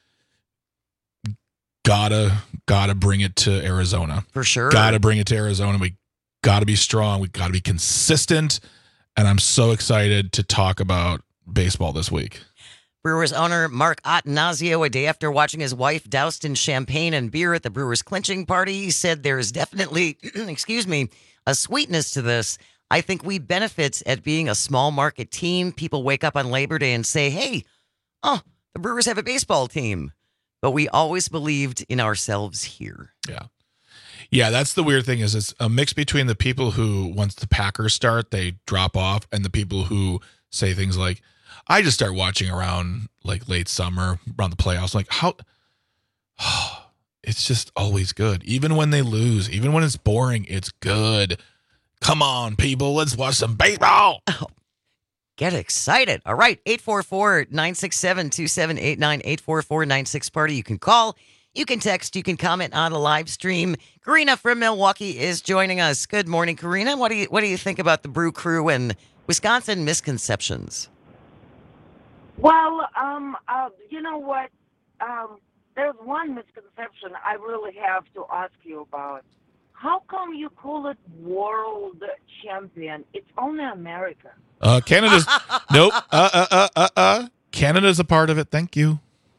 Gotta bring it to Arizona. For sure. Gotta bring it to Arizona. We gotta be strong. We gotta be consistent. And I'm so excited to talk about baseball this week. Brewers owner Mark Attanasio, a day after watching his wife doused in champagne and beer at the Brewers clinching party, said there is definitely, a sweetness to this. I think we benefit at being a small market team. People wake up on Labor Day and say, hey, the Brewers have a baseball team. But we always believed in ourselves here. Yeah. Yeah, that's the weird thing is it's a mix between the people who, once the Packers start, they drop off, and the people who say things like, I just start watching around like late summer, around the playoffs. Like, how? It's just always good. Even when they lose, even when it's boring, it's good. Come on, people. Let's watch some baseball. Oh, get excited. All right. 844-967-2789, 844-96-PARTY. You can call, you can text, you can comment on a live stream. Karina from Milwaukee is joining us. Good morning, Karina. What do you think about the Brew Crew and Wisconsin misconceptions? Well, you know what? There's one misconception I really have to ask you about. How come you call it world champion? It's only America. Canada's nope. Canada's a part of it. Thank you.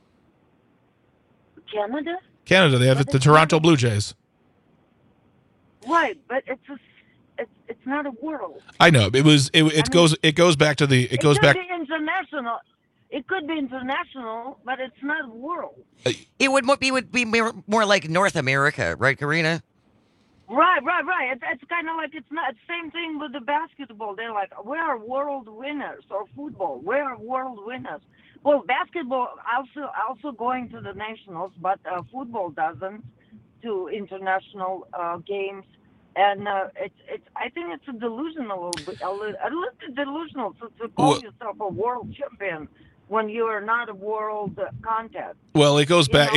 Canada? Canada. They have the Toronto Blue Jays. Right, but it's not a world. I know. It goes back to the. It goes back. Be international. It could be international, but it's not world. It would be more like North America, right, Karina? Right. It's kind of like it's not. Same thing with the basketball. They're like, we are world winners, or football. We are world winners. Well, basketball also going to the nationals, but football doesn't do international games. And it's. I think it's a delusional, a little bit delusional to call yourself a world champion when you are not a world contest. Well, it goes back.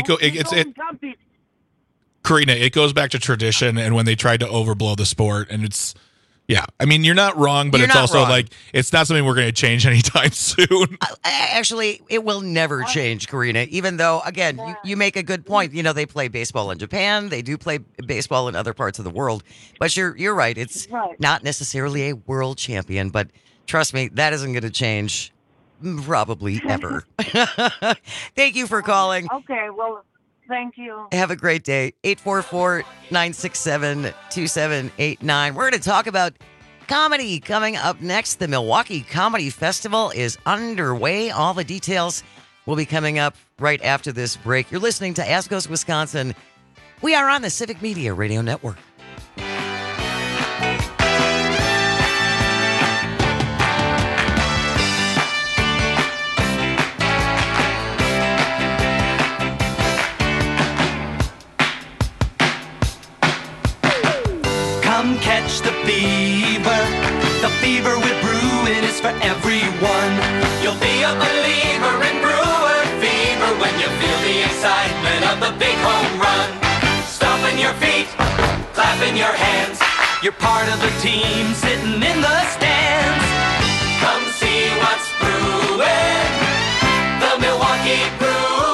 Karina, it goes back to tradition and when they tried to overblow the sport, and it's. Yeah, I mean, you're not wrong, but it's also wrong. Like, it's not something we're going to change anytime soon. Actually, it will never change, Karina, even though, again, you make a good point. You know, they play baseball in Japan. They do play baseball in other parts of the world. But you're right. It's not necessarily a world champion, but trust me, that isn't going to change probably ever. Thank you for calling. Okay, well, thank you. Have a great day. 844-967-2789. We're going to talk about comedy coming up next. The Milwaukee Comedy Festival is underway. All the details will be coming up right after this break. You're listening to Ask Us Wisconsin. We are on the Civic Media Radio Network. Come catch the fever. The fever with brewing is for everyone. You'll be a believer in brewer fever when you feel the excitement of the big home run. Stomping your feet, clapping your hands. You're part of the team sitting in the stands. Come see what's brewing. The Milwaukee Brewers.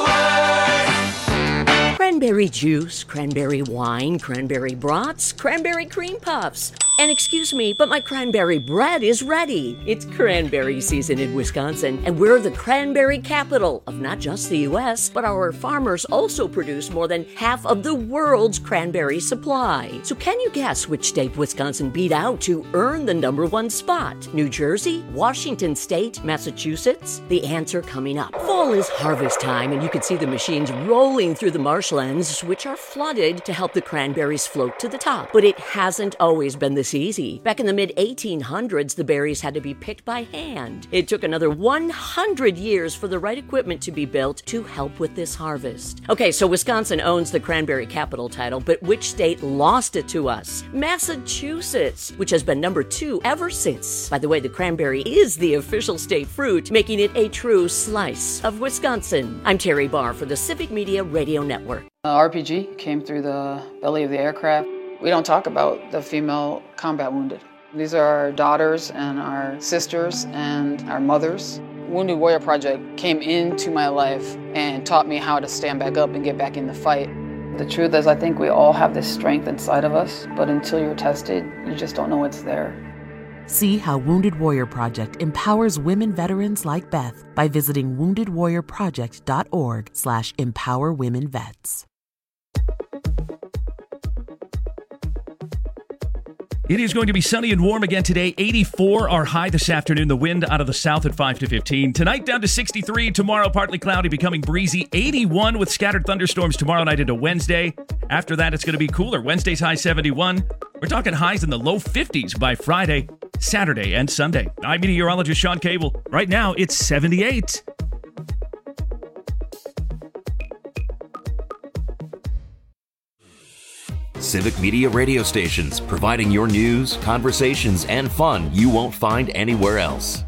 Cranberry juice, cranberry wine, cranberry brats, cranberry cream puffs. And excuse me, but my cranberry bread is ready. It's cranberry season in Wisconsin, and we're the cranberry capital of not just the U.S., but our farmers also produce more than half of the world's cranberry supply. So can you guess which state Wisconsin beat out to earn the #1 spot? New Jersey? Washington State? Massachusetts? The answer coming up. Fall is harvest time, and you can see the machines rolling through the marshlands, which are flooded to help the cranberries float to the top. But it hasn't always been this this easy. Back in the mid-1800s, the berries had to be picked by hand. It took another 100 years for the right equipment to be built to help with this harvest. Okay, so Wisconsin owns the cranberry capital title, but which state lost it to us? Massachusetts, which has been number 2 ever since. By the way, the cranberry is the official state fruit, making it a true slice of Wisconsin. I'm Terry Barr for the Civic Media Radio Network. RPG came through the belly of the aircraft. We don't talk about the female combat wounded. These are our daughters and our sisters and our mothers. Wounded Warrior Project came into my life and taught me how to stand back up and get back in the fight. The truth is, I think we all have this strength inside of us, but until you're tested, you just don't know what's there. See how Wounded Warrior Project empowers women veterans like Beth by visiting woundedwarriorproject.org/empowerwomenvets. It is going to be sunny and warm again today. 84 our high this afternoon. The wind out of the south at 5 to 15. Tonight down to 63. Tomorrow partly cloudy, becoming breezy. 81 with scattered thunderstorms tomorrow night into Wednesday. After that, it's going to be cooler. Wednesday's high 71. We're talking highs in the low 50s by Friday, Saturday, and Sunday. I'm meteorologist Sean Cable. Right now, it's 78. Civic Media radio stations, providing your news, conversations, and fun you won't find anywhere else.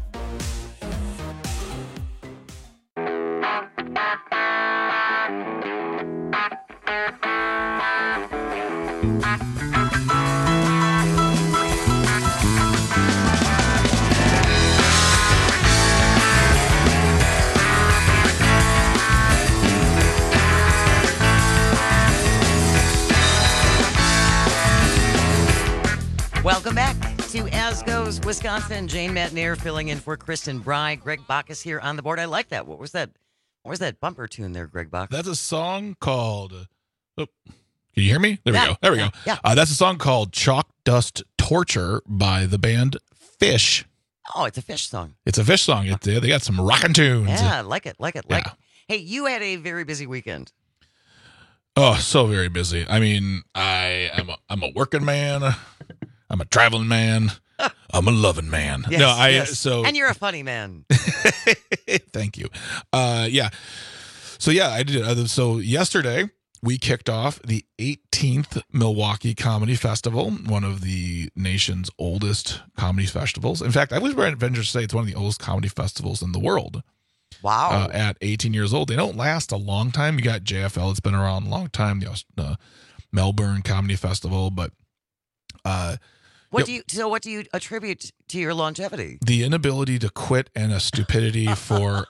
Welcome back to As Goes Wisconsin. Jane Matnair filling in for Kristen Bry. Greg Bacchus here on the board. I like that. What was that? What was that bumper tune there, Greg Bacchus? That's a song called... Oh, can you hear me? There we Yeah. go. There we go. Yeah. That's a song called Chalk Dust Torture by the band Fish. Oh, it's a Fish song. It's a Fish song. They got some rockin' tunes. Yeah, like it. Yeah. Hey, you had a very busy weekend. Oh, so very busy. I mean, I'm a working man. I'm a traveling man. I'm a loving man. Yes, So and you're a funny man. Thank you. Yeah. So yeah, I did. So yesterday we kicked off the 18th Milwaukee Comedy Festival, one of the nation's oldest comedy festivals. In fact, I would venture to say it's one of the oldest comedy festivals in the world. Wow. At 18 years old. They don't last a long time. You got JFL, it's been around a long time, the Melbourne Comedy Festival, but What do you attribute to your longevity? the inability to quit and a stupidity for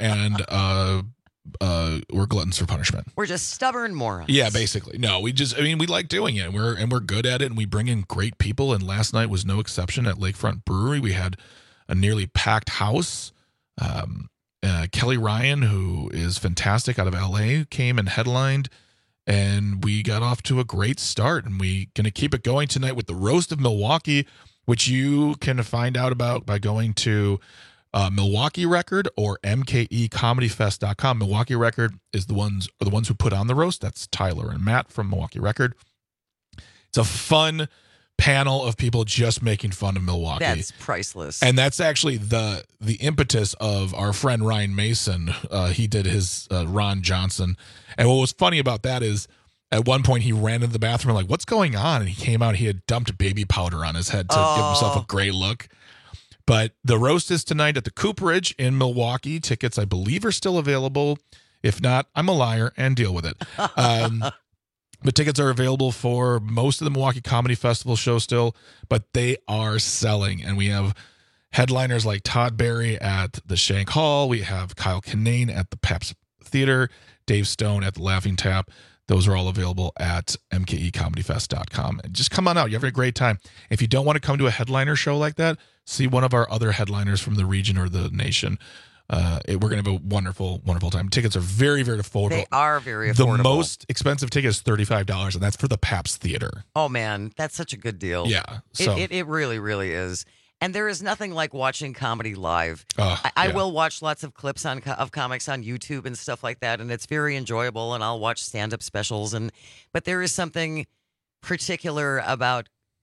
we're gluttons for punishment. We're just stubborn morons. Yeah, basically. No, we like doing it. We're good at it, and we bring in great people. And last night was no exception at Lakefront Brewery. We had a nearly packed house. Kelly Ryan, who is fantastic out of LA, came and headlined, and we got off to a great start. And we're going to keep it going tonight with the Roast of Milwaukee, which you can find out about by going to Milwaukee Record or mkecomedyfest.com. Milwaukee Record are the ones who put on the roast. That's Tyler and Matt from Milwaukee Record. It's a fun panel of people just making fun of Milwaukee. That's priceless. And that's actually the impetus of our friend Ryan Mason. He did his Ron Johnson. And what was funny about that is at one point he ran into the bathroom like, what's going on? And he came out, he had dumped baby powder on his head to give himself a great look. But the roast is tonight at the Cooperage in Milwaukee. Tickets, I believe, are still available. If not, I'm a liar and deal with it. But tickets are available for most of the Milwaukee Comedy Festival show still, but they are selling. And we have headliners like Todd Barry at the Shank Hall. We have Kyle Kinane at the Pabst Theater, Dave Stone at the Laughing Tap. Those are all available at mkecomedyfest.com. And just come on out. You're having a great time. If you don't want to come to a headliner show like that, see one of our other headliners from the region or the nation. We're going to have a wonderful, wonderful time. Tickets are very, very affordable. They are very affordable. The most expensive ticket is $35, and that's for the Pabst Theater. Oh, man, that's such a good deal. Yeah. So. It really, really is. And there is nothing like watching comedy live. I yeah. will watch lots of clips of comics on YouTube and stuff like that, and it's very enjoyable, and I'll watch stand-up specials. But there is something particular about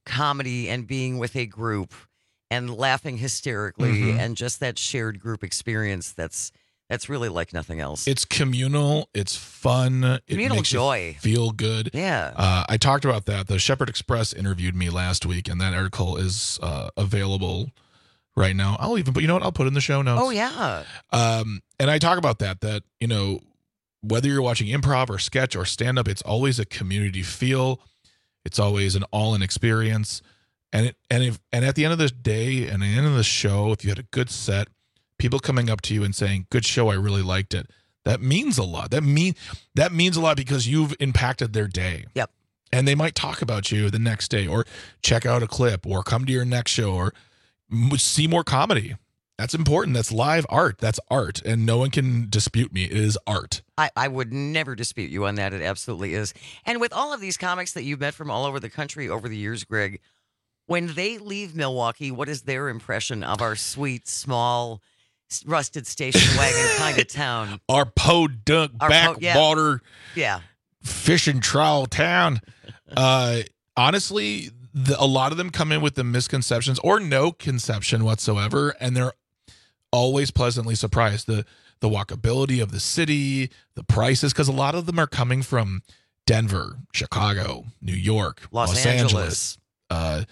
comedy and being with a group and laughing hysterically and just that shared group experience that's really like nothing else. It's communal. It's fun. Communal it makes joy. You feel good. Yeah. I talked about that. The Shepherd Express interviewed me last week, and that article is available right now. I'll put it in the show notes. Oh, yeah. And I talk about that, you know, whether you're watching improv or sketch or stand-up, it's always a community feel. It's always an all-in experience. And at the end of the day and the end of the show, if you had a good set, people coming up to you and saying, "Good show, I really liked it." That means a lot. That means a lot because you've impacted their day. Yep. And they might talk about you the next day or check out a clip or come to your next show or see more comedy. That's important. That's live art. That's art. And no one can dispute me. It is art. I would never dispute you on that. It absolutely is. And with all of these comics that you've met from all over the country over the years, Greg, when they leave Milwaukee, what is their impression of our sweet, small, rusted station wagon kind of town? Our podunk backwater fishing trawl town. Honestly, a lot of them come in with the misconceptions or no conception whatsoever, and they're always pleasantly surprised. The walkability of the city, the prices, because a lot of them are coming from Denver, Chicago, New York, Los Angeles. And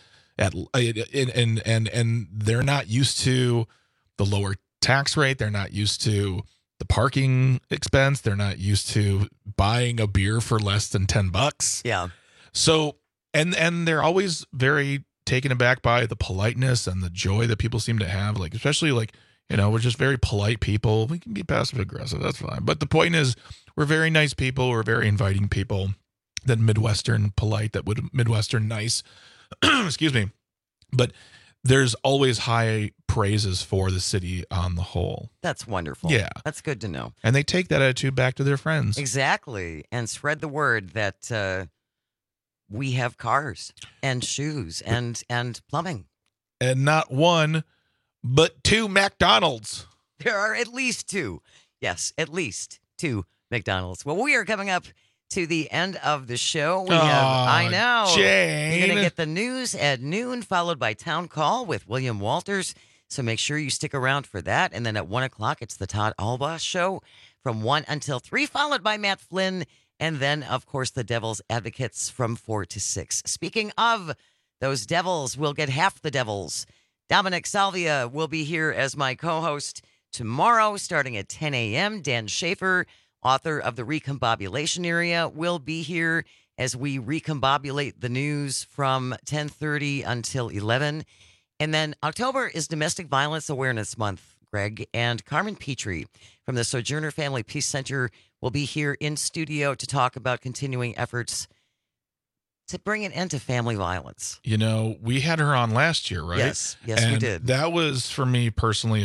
they're not used to the lower tax rate. They're not used to the parking expense. They're not used to buying a beer for less than $10. Yeah. So, and they're always very taken aback by the politeness and the joy that people seem to have. Like, especially like, you know, we're just very polite people. We can be passive aggressive. That's fine. But the point is, we're very nice people. We're very inviting people. That Midwestern polite, Midwestern nice. Excuse me. But there's always high praises for the city on the whole. That's wonderful. Yeah. That's good to know. And they take that attitude back to their friends. Exactly. And spread the word that we have cars and shoes and plumbing. And not one, but 2 McDonald's. There are at least 2. Yes, at least 2 McDonald's. Well, we are coming up to the end of the show. We have, I know, Jane. You're going to get the news at noon, followed by Town Call with William Walters. So make sure you stick around for that. And then at 1 o'clock, it's the Todd Alba Show from 1 until 3, followed by Matt Flynn. And then, of course, the Devil's Advocates from 4 to 6. Speaking of those Devils, we'll get half the Devils. Dominic Salvia will be here as my co-host tomorrow, starting at 10 a.m. Dan Schaefer, author of The Recombobulation Area, will be here as we recombobulate the news from 10:30 until 11. And then October is Domestic Violence Awareness Month, Greg, and Carmen Petrie from the Sojourner Family Peace Center will be here in studio to talk about continuing efforts to bring an end to family violence. You know, we had her on last year, right? Yes, we did. That was, for me personally,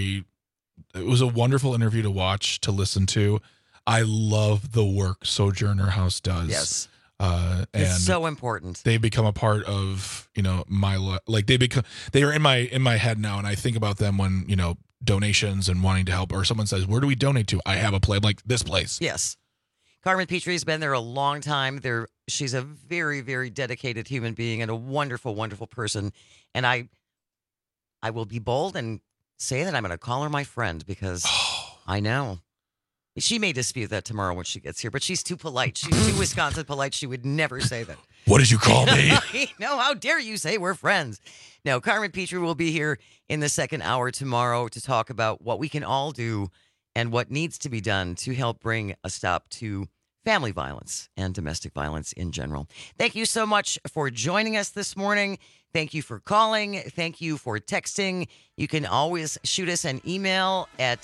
it was a wonderful interview to watch, to listen to. I love the work Sojourner House does. Yes. And it's so important. They become a part of, you know, my life. Like they are in my head now, and I think about them when, you know, donations and wanting to help, or someone says, "Where do we donate to?" I have a place, like this place. Yes. Carmen Petrie's been there a long time. She's a very, very dedicated human being and a wonderful, wonderful person. And I will be bold and say that I'm going to call her my friend because I know. She may dispute that tomorrow when she gets here, but she's too polite. She's too Wisconsin polite. She would never say that. What did you call me? No, how dare you say we're friends? No, Carmen Petrie will be here in the second hour tomorrow to talk about what we can all do and what needs to be done to help bring a stop to family violence and domestic violence in general. Thank you so much for joining us this morning. Thank you for calling. Thank you for texting. You can always shoot us an email at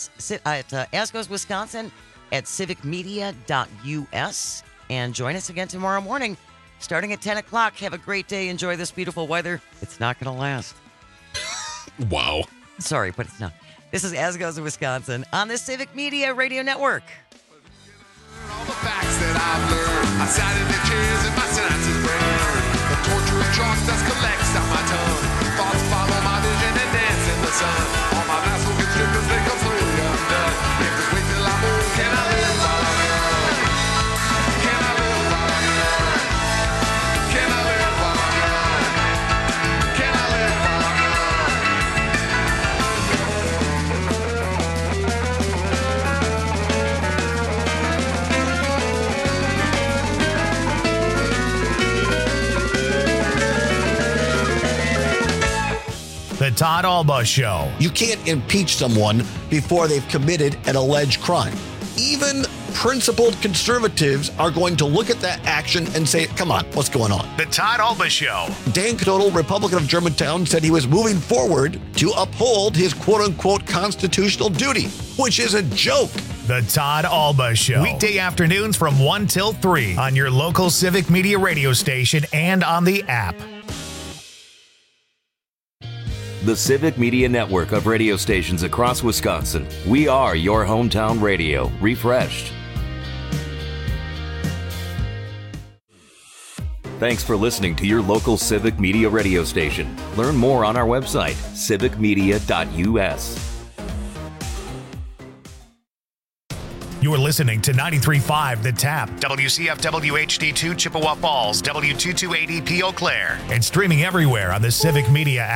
asgoeswisconsin@civicmedia.us and join us again tomorrow morning starting at 10 o'clock. Have a great day. Enjoy this beautiful weather. It's not going to last. Wow. Sorry, but it's not. This is As Goes Wisconsin on the Civic Media Radio Network. All the facts that I've learned, I sat in the chairs and my synapses burned. The torture of chalk dust collects on my tongue. Thoughts follow my vision and dance in the sun. All my muscle constrictors, they come slowly undone. If just wait till I'm old, can I live while I'm young? Can I live while I'm young? Can I live while I'm young? Todd Alba Show. You can't impeach someone before they've committed an alleged crime. Even principled conservatives are going to look at that action and say, come on, what's going on? The Todd Alba Show. Dan Knodel, Republican of Germantown, said he was moving forward to uphold his quote-unquote constitutional duty, which is a joke. The Todd Alba Show. Weekday afternoons from 1 till 3 on your local Civic Media radio station and on the app. The Civic Media network of radio stations across Wisconsin. We are your hometown radio, refreshed. Thanks for listening to your local Civic Media radio station. Learn more on our website, civicmedia.us. You're listening to 93.5 The Tap, WCFW HD2 Chippewa Falls, W228EP Eau Claire, and streaming everywhere on the Civic Media app.